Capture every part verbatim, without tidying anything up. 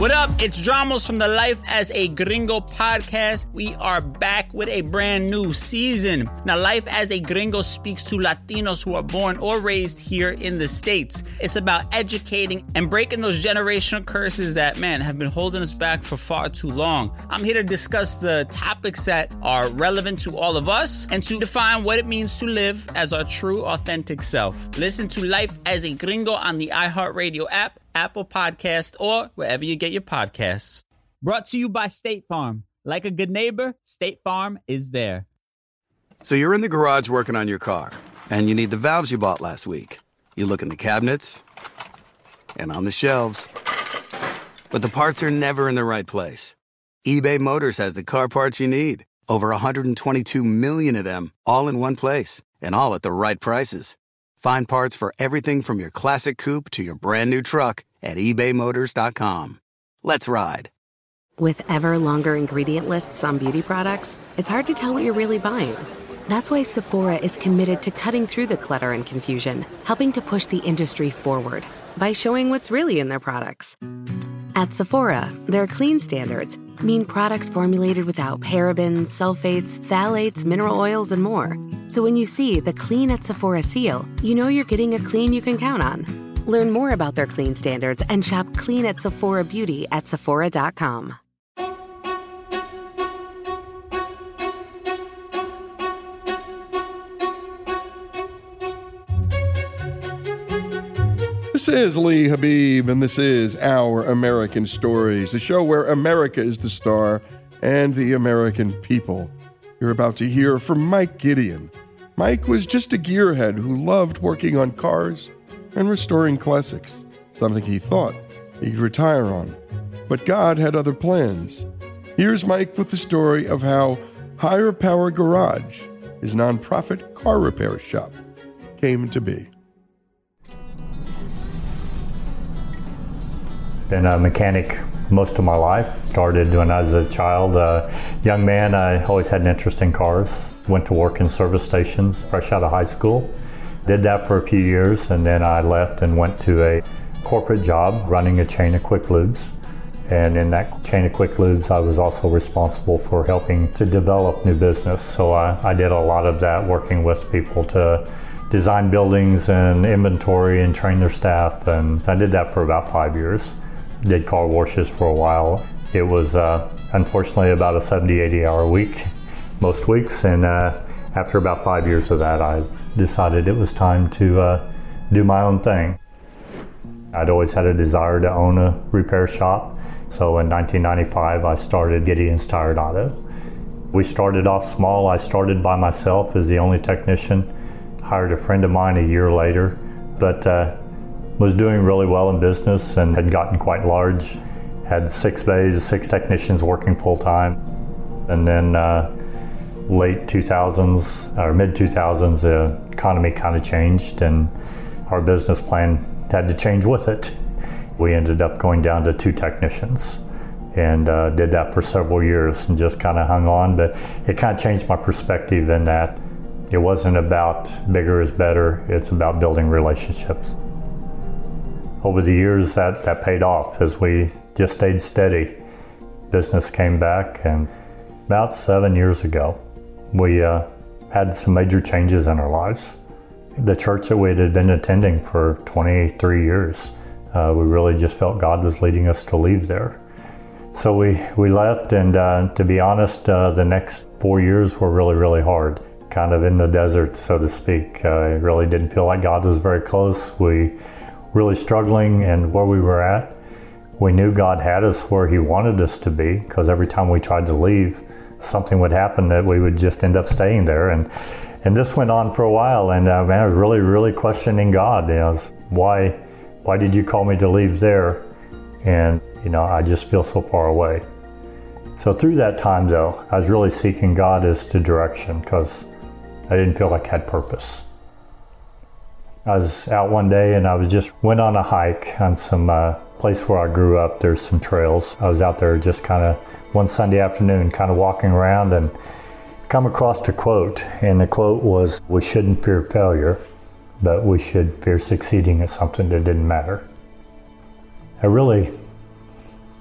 What up? It's Dramos from the Life as a Gringo podcast. We are back with a brand new season. Now, Life as a Gringo speaks to Latinos who are born or raised here in the States. It's about educating and breaking those generational curses that, man, have been holding us back for far too long. I'm here to discuss the topics that are relevant to all of us and to define what it means to live as our true, authentic self. Listen to Life as a Gringo on the iHeartRadio app, Apple Podcast, or wherever you get your podcasts. Brought to you by State Farm. Like a good neighbor, State Farm is there. So you're in the garage working on your car, and you need the valves you bought last week. You look in the cabinets and on the shelves, but the parts are never in the right place. eBay Motors has the car parts you need. Over one hundred twenty-two million of them, all in one place, and all at the right prices. Find parts for everything from your classic coupe to your brand new truck at ebay motors dot com. Let's ride. With ever longer ingredient lists on beauty products, it's hard to tell what you're really buying. That's why Sephora is committed to cutting through the clutter and confusion, helping to push the industry forward by showing what's really in their products. At Sephora, their clean standards mean products formulated without parabens, sulfates, phthalates, mineral oils, and more. So when you see the Clean at Sephora seal, you know you're getting a clean you can count on. Learn more about their clean standards and shop Clean at Sephora Beauty at Sephora dot com. This is Lee Habib, and this is Our American Stories, the show where America is the star and the American people. You're about to hear from Mike Gideon. Mike was just a gearhead who loved working on cars and restoring classics, something he thought he'd retire on. But God had other plans. Here's Mike with the story of how Higher Power Garage, his nonprofit car repair shop, came to be. Been a mechanic most of my life. Started when I was a child, a young man. I always had an interest in cars. Went to work in service stations fresh out of high school. Did that for a few years, and then I left and went to a corporate job running a chain of Quick Lubes. And in that chain of Quick Lubes, I was also responsible for helping to develop new business. So I, I did a lot of that, working with people to design buildings and inventory and train their staff. And I did that for about five years. Did car washes for a while. It was uh, unfortunately about a seventy, eighty hour week most weeks, and uh, after about five years of that, I decided it was time to uh, do my own thing. I'd always had a desire to own a repair shop, so in nineteen ninety-five I started Gideon's Tire and Auto. We started off small. I started by myself as the only technician, hired a friend of mine a year later, but uh, was doing really well in business and had gotten quite large. Had six bays, six technicians working full time. And then uh, late two thousands, or mid two thousands, the economy kind of changed and our business plan had to change with it. We ended up going down to two technicians and uh, did that for several years and just kind of hung on. But it kind of changed my perspective in that it wasn't about bigger is better, it's about building relationships. Over the years, that, that paid off as we just stayed steady. Business came back, and about seven years ago, we uh, had some major changes in our lives. The church that we had been attending for twenty-three years, uh, we really just felt God was leading us to leave there. So we, we left, and uh, to be honest, uh, the next four years were really, really hard. Kind of in the desert, so to speak. Uh, I really didn't feel like God was very close. We really struggling, and where we were at, we knew God had us where He wanted us to be, because every time we tried to leave, something would happen that we would just end up staying there. And and this went on for a while, and uh, man, I was really, really questioning God. You know, why, why did you call me to leave there? And you know, I just feel so far away. So through that time, though, I was really seeking God as to direction, because I didn't feel like I had purpose. I was out one day and I was just went on a hike on some uh, place where I grew up. There's some trails. I was out there just kind of one Sunday afternoon, kind of walking around, and come across a quote. And the quote was, "We shouldn't fear failure, but we should fear succeeding at something that didn't matter." I really,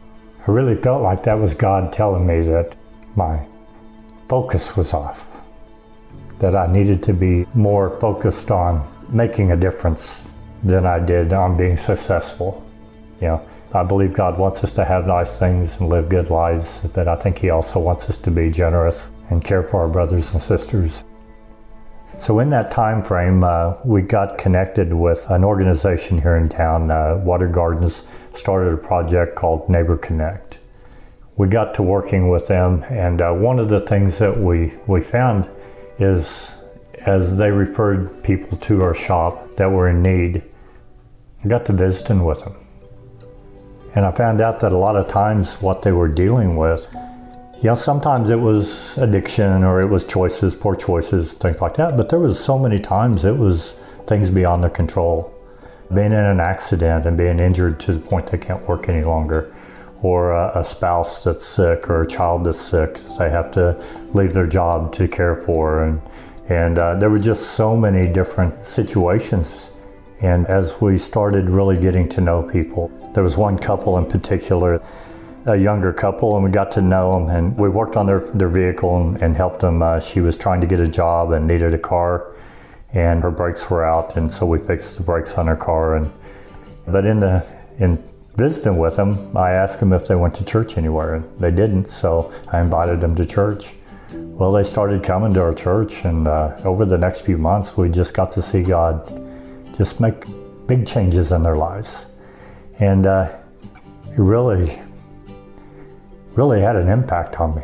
I really felt like that was God telling me that my focus was off, that I needed to be more focused on making a difference than I did on being successful. You know, I believe God wants us to have nice things and live good lives, but I think He also wants us to be generous and care for our brothers and sisters. So in that time frame, uh, we got connected with an organization here in town, uh, Water Gardens, started a project called Neighbor Connect. We got to working with them, and uh, one of the things that we, we found is as they referred people to our shop that were in need, I got to visiting with them. And I found out that a lot of times what they were dealing with, you know, sometimes it was addiction or it was choices, poor choices, things like that. But there was so many times it was things beyond their control. Being in an accident and being injured to the point they can't work any longer. Or a, a spouse that's sick or a child that's sick, they have to leave their job to care for. And, and uh, there were just so many different situations. And as we started really getting to know people, there was one couple in particular, a younger couple, and we got to know them, and we worked on their, their vehicle and, and helped them. Uh, she was trying to get a job and needed a car, and her brakes were out, and so we fixed the brakes on her car. And but in the in visiting with them, I asked them if they went to church anywhere, and they didn't, so I invited them to church. Well, they started coming to our church, and uh, over the next few months, we just got to see God just make big changes in their lives. And uh, it really, really had an impact on me.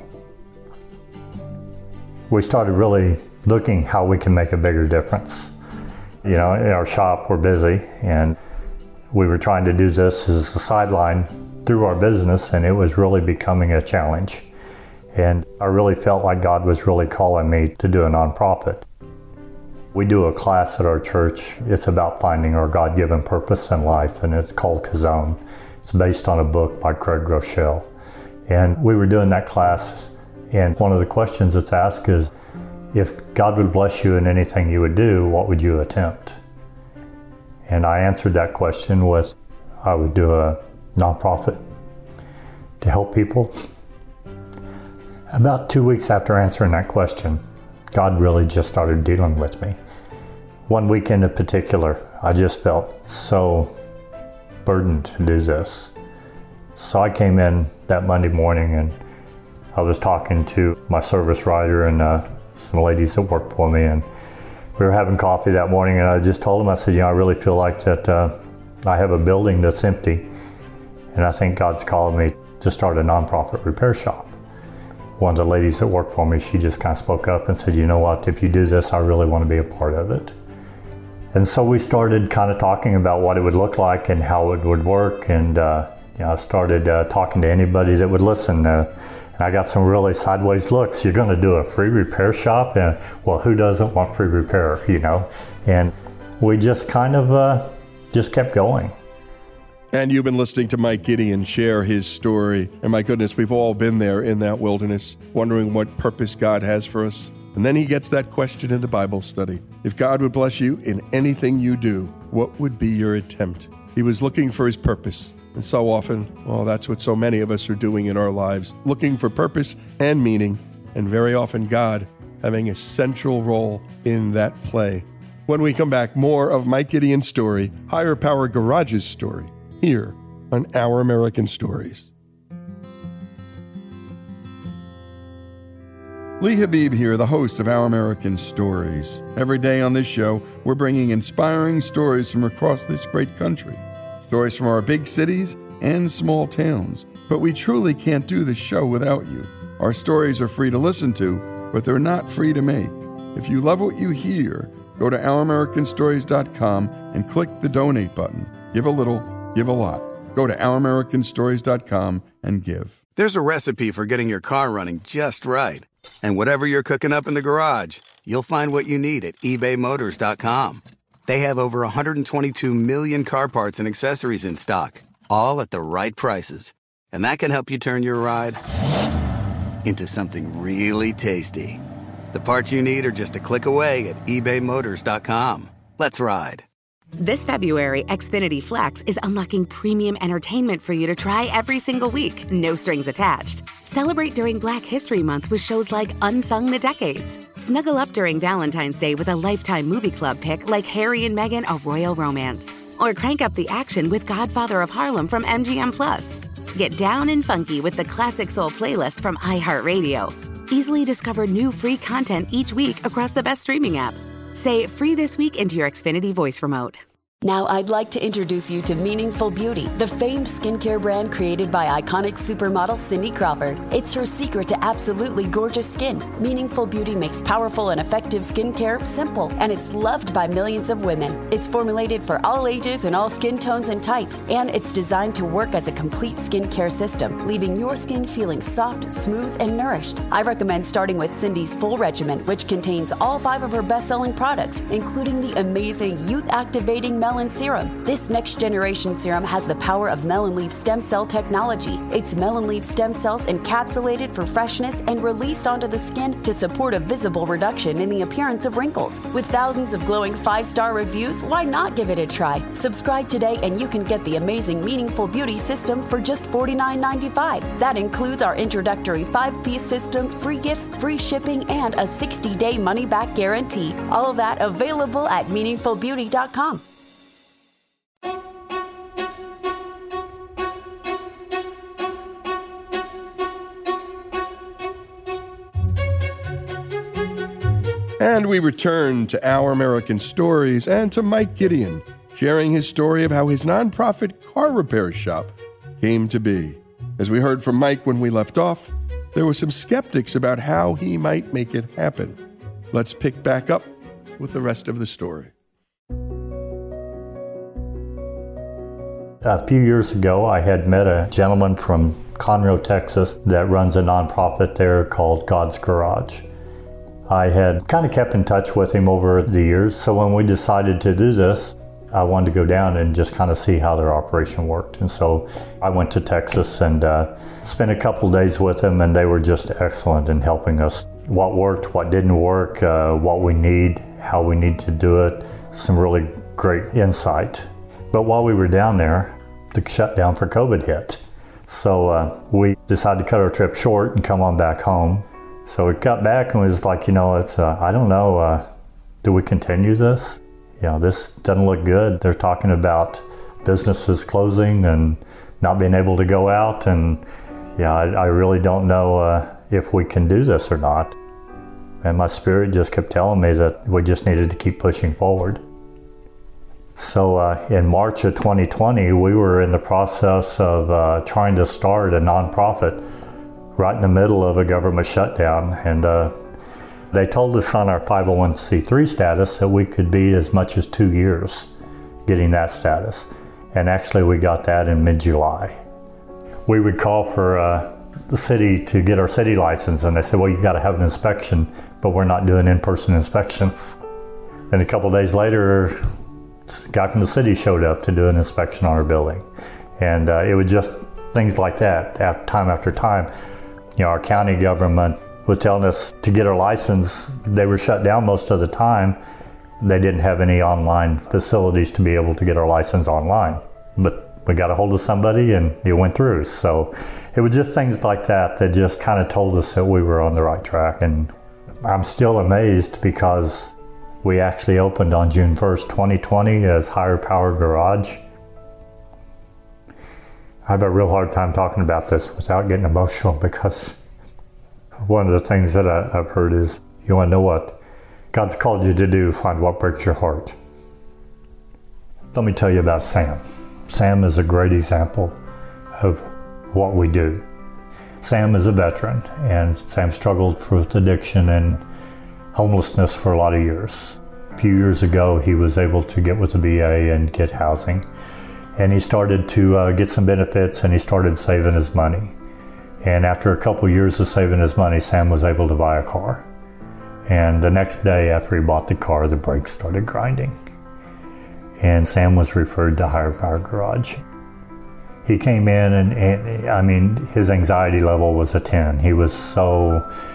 We started really looking how we can make a bigger difference. You know, in our shop, we're busy, and we were trying to do this as a sideline through our business, and it was really becoming a challenge. And I really felt like God was really calling me to do a nonprofit. We do a class at our church. It's about finding our God-given purpose in life, and it's called Kazone. It's based on a book by Craig Groeschel. And we were doing that class, and one of the questions that's asked is, if God would bless you in anything you would do, what would you attempt? And I answered that question with, I would do a nonprofit to help people. About two weeks after answering that question, God really just started dealing with me. One weekend in particular, I just felt so burdened to do this. So I came in that Monday morning, and I was talking to my service writer and uh, some ladies that worked for me, and we were having coffee that morning, and I just told them, I said, you know, I really feel like that uh, I have a building that's empty, and I think God's calling me to start a nonprofit repair shop. One of the ladies that worked for me, she just kind of spoke up and said, you know what, if you do this, I really want to be a part of it. And so we started kind of talking about what it would look like and how it would work, and uh, you know, I started uh, talking to anybody that would listen. Uh, and I got some really sideways looks. You're going to do a free repair shop? And well, who doesn't want free repair, you know? And we just kind of uh, just kept going. And you've been listening to Mike Gideon share his story. And my goodness, we've all been there in that wilderness, wondering what purpose God has for us. And then he gets that question in the Bible study. If God would bless you in anything you do, what would be your attempt? He was looking for his purpose. And so often, well, that's what so many of us are doing in our lives, looking for purpose and meaning, and very often God having a central role in that play. When we come back, more of Mike Gideon's story, Higher Power Garage's story, here on Our American Stories. Lee Habib here, the host of Our American Stories. Every day on this show, we're bringing inspiring stories from across this great country. Stories from our big cities and small towns. But we truly can't do this show without you. Our stories are free to listen to, but they're not free to make. If you love what you hear, go to our american stories dot com and click the donate button. Give a little, give a lot. Go to our american stories dot com and give. There's a recipe for getting your car running just right. And whatever you're cooking up in the garage, you'll find what you need at ebay motors dot com. They have over one hundred twenty-two million car parts and accessories in stock, all at the right prices. And that can help you turn your ride into something really tasty. The parts you need are just a click away at ebay motors dot com. Let's ride. This February, Xfinity Flex is unlocking premium entertainment for you to try every single week, no strings attached. Celebrate during Black History Month with shows like Unsung the Decades. Snuggle up during Valentine's Day with a Lifetime Movie Club pick like Harry and Meghan, A Royal Romance. Or crank up the action with Godfather of Harlem from M G M Plus. Get down and funky with the Classic Soul playlist from iHeartRadio. Easily discover new free content each week across the best streaming app. Say free this week into your Xfinity voice remote. Now I'd like to introduce you to Meaningful Beauty, the famed skincare brand created by iconic supermodel Cindy Crawford. It's her secret to absolutely gorgeous skin. Meaningful Beauty makes powerful and effective skincare simple, and it's loved by millions of women. It's formulated for all ages and all skin tones and types, and it's designed to work as a complete skincare system, leaving your skin feeling soft, smooth, and nourished. I recommend starting with Cindy's full regimen, which contains all five of her best-selling products, including the amazing youth-activating Melon Serum. This next generation serum has the power of melon leaf stem cell technology. It's melon leaf stem cells encapsulated for freshness and released onto the skin to support a visible reduction in the appearance of wrinkles. With thousands of glowing five-star reviews, why not give it a try? Subscribe today and you can get the amazing Meaningful Beauty system for just forty-nine ninety-five. That includes our introductory five-piece system, free gifts, free shipping, and a sixty-day money-back guarantee. All of that available at meaningful beauty dot com. And we return to Our American Stories and to Mike Gideon, sharing his story of how his nonprofit car repair shop came to be. As we heard from Mike when we left off, there were some skeptics about how he might make it happen. Let's pick back up with the rest of the story. A few years ago, I had met a gentleman from Conroe, Texas, that runs a nonprofit there called God's Garage. I had kind of kept in touch with him over the years, so when we decided to do this, I wanted to go down and just kind of see how their operation worked. And so I went to Texas and uh, spent a couple of days with them, and they were just excellent in helping us. What worked, what didn't work, uh, what we need, how we need to do it, some really great insight. But while we were down there, the shutdown for COVID hit. So uh, we decided to cut our trip short and come on back home. So we got back and was like, you know, it's, uh, I don't know, uh, do we continue this? You know, this doesn't look good. They're talking about businesses closing and not being able to go out. And yeah, I, I really don't know uh, if we can do this or not. And my spirit just kept telling me that we just needed to keep pushing forward. So uh, in March of twenty twenty, we were in the process of uh, trying to start a nonprofit right in the middle of a government shutdown. And uh, they told us on our five oh one c three status that we could be as much as two years getting that status. And actually we got that in mid-July. We would call for uh, the city to get our city license, and they said, well, you got to have an inspection, but we're not doing in-person inspections. And a couple of days later, a guy from the city showed up to do an inspection on our building. And uh, it was just things like that, after, time after time. You know, our county government was telling us to get our license. They were shut down most of the time. They didn't have any online facilities to be able to get our license online. But we got a hold of somebody and it went through. So it was just things like that that just kind of told us that we were on the right track. And I'm still amazed because we actually opened on June first, twenty twenty as Higher Power Garage. I have a real hard time talking about this without getting emotional, because one of the things that I, I've heard is, you want to know what God's called you to do, find what breaks your heart. Let me tell you about Sam. Sam is a great example of what we do. Sam is a veteran, and Sam struggled with addiction and homelessness for a lot of years. A few years ago, he was able to get with the V A and get housing. And he started to uh, get some benefits, and he started saving his money. And after a couple years of saving his money, Sam was able to buy a car. And the next day after he bought the car, the brakes started grinding. And Sam was referred to Higher Power Garage. He came in and, and I mean, his anxiety level was a ten. He was so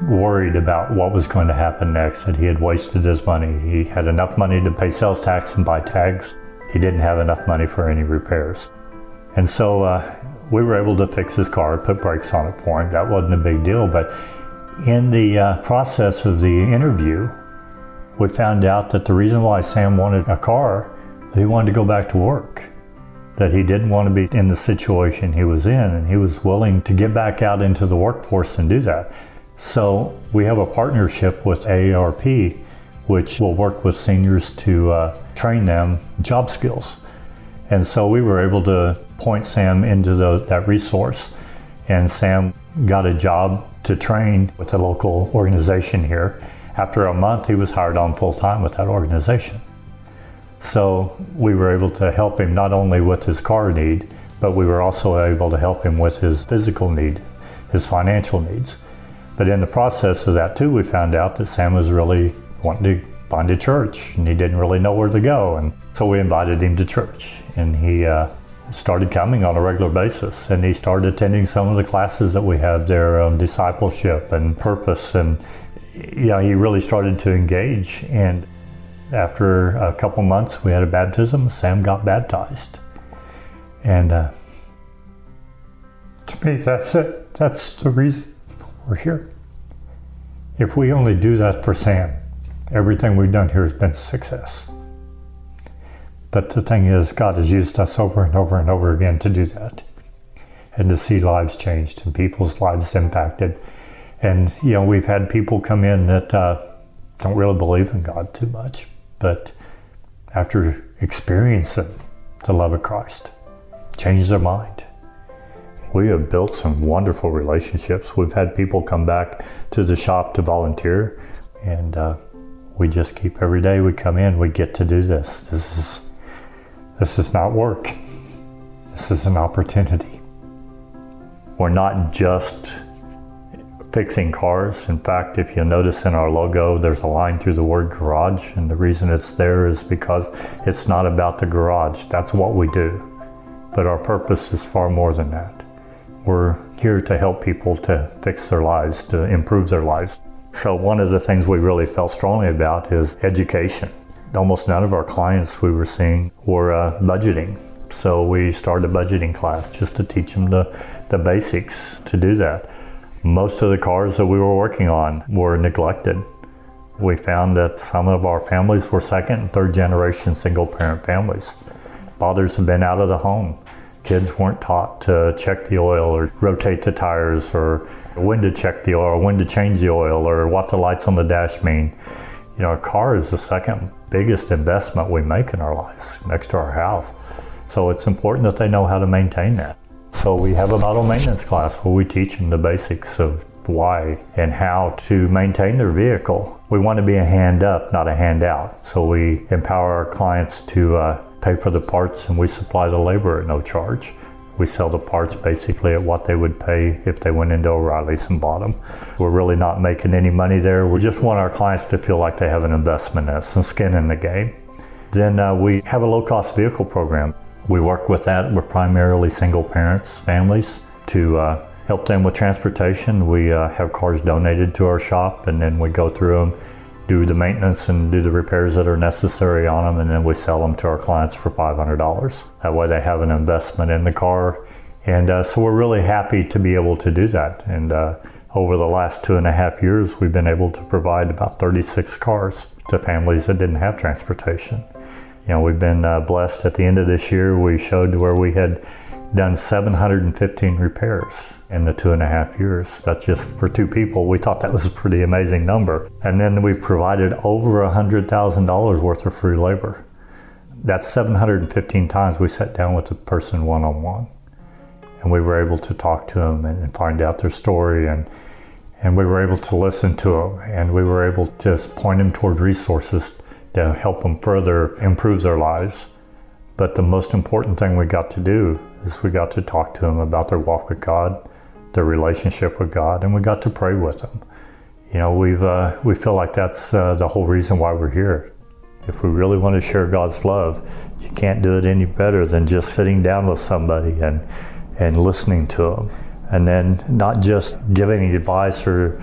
worried about what was going to happen next, that he had wasted his money. He had enough money to pay sales tax and buy tags. He didn't have enough money for any repairs. And so uh, we were able to fix his car, put brakes on it for him. That wasn't a big deal, but in the uh, process of the interview, we found out that the reason why Sam wanted a car, he wanted to go back to work, that he didn't want to be in the situation he was in, and he was willing to get back out into the workforce and do that. So we have a partnership with A A R P, which will work with seniors to uh, train them job skills. And so we were able to point Sam into the, that resource, and Sam got a job to train with a local organization here. After a month, he was hired on full-time with that organization. So we were able to help him not only with his car need, but we were also able to help him with his physical need, his financial needs. But in the process of that too, we found out that Sam was really wanting to find a church, and he didn't really know where to go. And so we invited him to church, and he uh, started coming on a regular basis, and he started attending some of the classes that we have there on discipleship and purpose. And you know, he really started to engage. And after a couple months, we had a baptism. Sam got baptized. And uh, to me, that's it. That's the reason we're here. If we only do that for Sam, everything we've done here has been a success. But the thing is, God has used us over and over and over again to do that, and to see lives changed and people's lives impacted. And, you know, we've had people come in that uh, don't really believe in God too much, but after experiencing the love of Christ, change their mind. We have built some wonderful relationships. We've had people come back to the shop to volunteer, and uh, we just keep every day we come in, we get to do this. This is, this is not work. This is an opportunity. We're not just fixing cars. In fact, if you notice in our logo, there's a line through the word garage, and the reason it's there is because it's not about the garage. That's what we do. But our purpose is far more than that. We're here to help people to fix their lives, to improve their lives. So one of the things we really felt strongly about is education. Almost none of our clients we were seeing were uh, budgeting. So we started a budgeting class just to teach them the, the basics to do that. Most of the cars that we were working on were neglected. We found that some of our families were second and third generation single parent families. Fathers have been out of the home. Kids weren't taught to check the oil or rotate the tires, or when to check the oil, or when to change the oil, or what the lights on the dash mean. You know, a car is the second biggest investment we make in our lives, next to our house. So it's important that they know how to maintain that. So we have a model maintenance class where we teach them the basics of why and how to maintain their vehicle. We want to be a hand up, not a handout. So we empower our clients to uh, pay for the parts, and we supply the labor at no charge. We sell the parts basically at what they would pay if they went into O'Reilly's and bought them. We're really not making any money there. We just want our clients to feel like they have an investment in us, some skin in the game. Then uh, we have a low-cost vehicle program. We work with that. We're primarily single parents, families, to uh, help them with transportation. We uh, have cars donated to our shop, and then we go through them, do the maintenance and do the repairs that are necessary on them, and then we sell them to our clients for five hundred dollars. That way they have an investment in the car. And uh, so we're really happy to be able to do that. And uh, over the last two and a half years, we've been able to provide about thirty-six cars to families that didn't have transportation. You know, we've been uh, blessed. At the end of this year, we showed where we had done seven hundred fifteen repairs in the two and a half years. That's just for two people. We thought that was a pretty amazing number. And then we provided over one hundred thousand dollars worth of free labor. That's seven hundred fifteen times we sat down with the person one-on-one. And we were able to talk to them and, and find out their story, and and we were able to listen to them, and we were able to point them toward resources to help them further improve their lives. But the most important thing we got to do is we got to talk to them about their walk with God, their relationship with God, and we got to pray with them. You know, we've uh, we feel like that's uh, the whole reason why we're here. If we really want to share God's love, you can't do it any better than just sitting down with somebody and and listening to them. And then not just giving advice or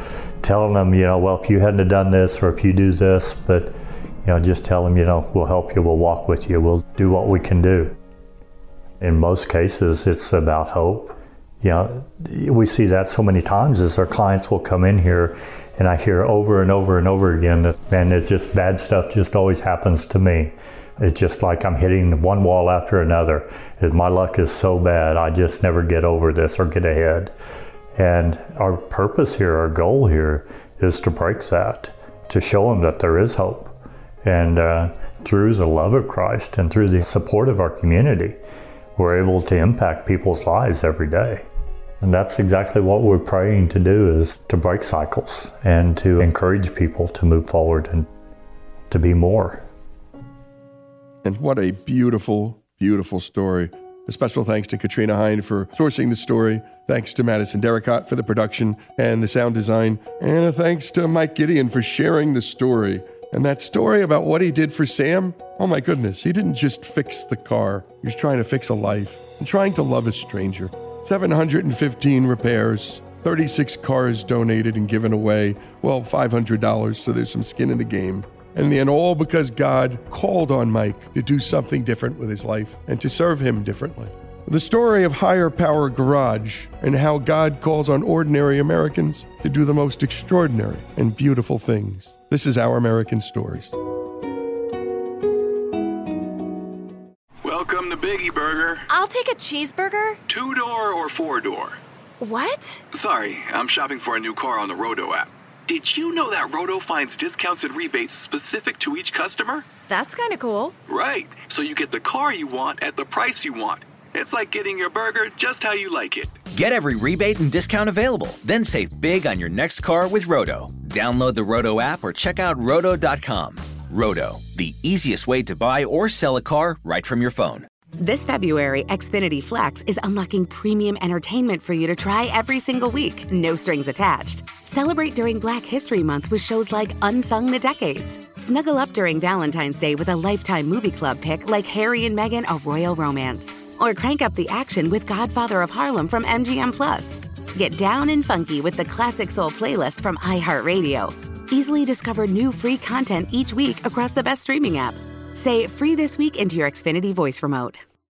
telling them, you know, well, if you hadn't have done this or if you do this, but, you know, just tell them, you know, we'll help you, we'll walk with you, we'll do what we can do. In most cases, it's about hope. You know, we see that so many times as our clients will come in here and I hear over and over and over again that, man, it's just bad stuff just always happens to me. It's just like I'm hitting one wall after another. My luck is so bad, I just never get over this or get ahead. And our purpose here, our goal here is to break that, to show them that there is hope. And uh, through the love of Christ and through the support of our community, we're able to impact people's lives every day. And that's exactly what we're praying to do, is to break cycles and to encourage people to move forward and to be more. And what a beautiful, beautiful story. A special thanks to Katrina Hine for sourcing the story. Thanks to Madison Derricott for the production and the sound design. And a thanks to Mike Gideon for sharing the story. And that story about what he did for Sam, oh my goodness, he didn't just fix the car. He was trying to fix a life and trying to love a stranger. seven hundred fifteen repairs, thirty-six cars donated and given away. Well, five hundred dollars, so there's some skin in the game. And then all because God called on Mike to do something different with his life and to serve him differently. The story of Higher Power Garage and how God calls on ordinary Americans to do the most extraordinary and beautiful things. This is Our American Stories. Welcome to Biggie Burger. I'll take a cheeseburger. Two-door or four-door? What? Sorry, I'm shopping for a new car on the Roto app. Did you know that Roto finds discounts and rebates specific to each customer? That's kind of cool. Right, so you get the car you want at the price you want. It's like getting your burger just how you like it. Get every rebate and discount available. Then save big on your next car with Roto. Download the Roto app or check out roto dot com. Roto, the easiest way to buy or sell a car right from your phone. This February, Xfinity Flex is unlocking premium entertainment for you to try every single week, no strings attached. Celebrate during Black History Month with shows like Unsung the Decades. Snuggle up during Valentine's Day with a Lifetime Movie Club pick like Harry and Meghan, A Royal Romance. Or crank up the action with Godfather of Harlem from M G M Plus. Get down and funky with the Classic Soul playlist from iHeartRadio. Easily discover new free content each week across the best streaming app. Say free this week into your Xfinity voice remote.